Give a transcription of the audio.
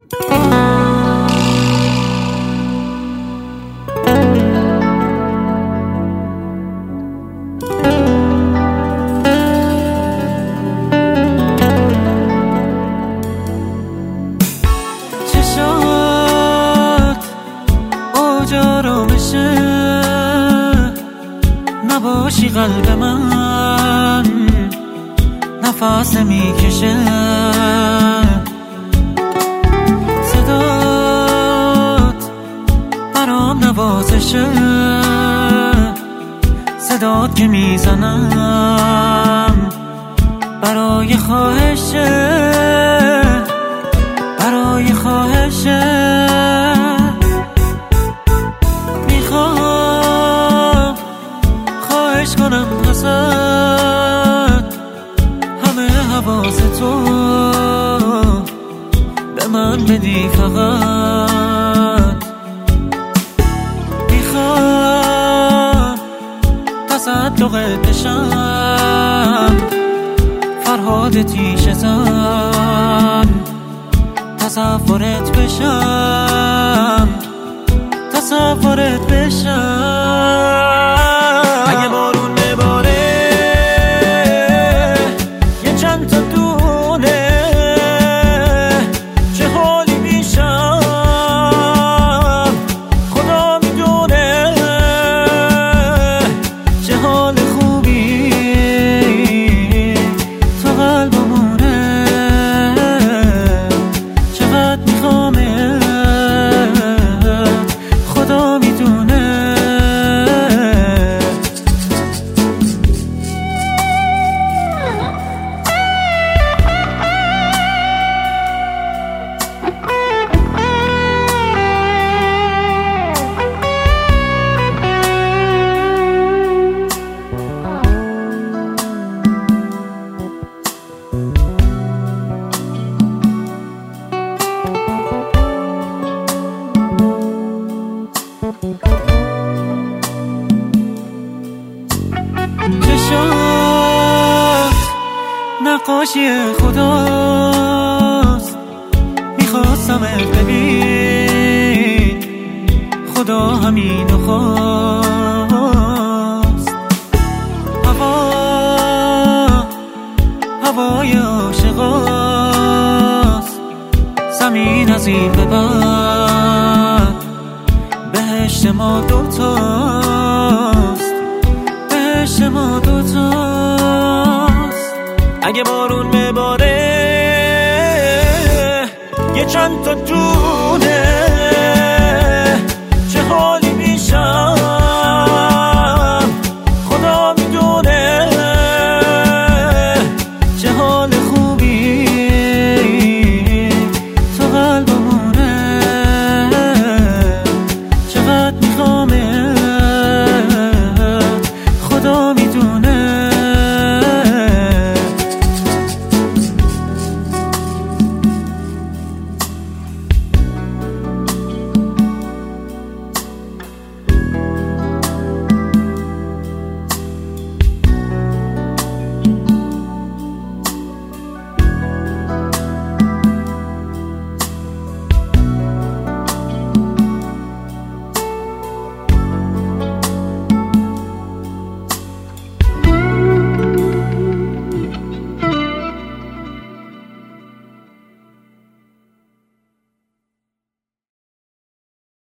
چشات اوجا بشه نباشی قلب من نفس میکشه صدات برام نوازشه صدات که میزنم برای خواهشه برای خواهشه میخوام خواهش کنم ازت همه حواس تو به من بدی فقط میخوام تصدقت بشم فرهاد تیشه زن تصورت بشم تصورت بشم اگه بارون بباره یه چند تا دونه چه حالی میشم خدا میدونه چه حال خوبی تو قلبمونه چقدر میخوامه خدا میدونه چشات نقاشی خداست میخواستمت ببین خدا همینو خواست هوای عاشقاست زمین از این به بعد بهشت ما دوتاست بهشت ما دوتاست اگه بارون بباره یه چند تا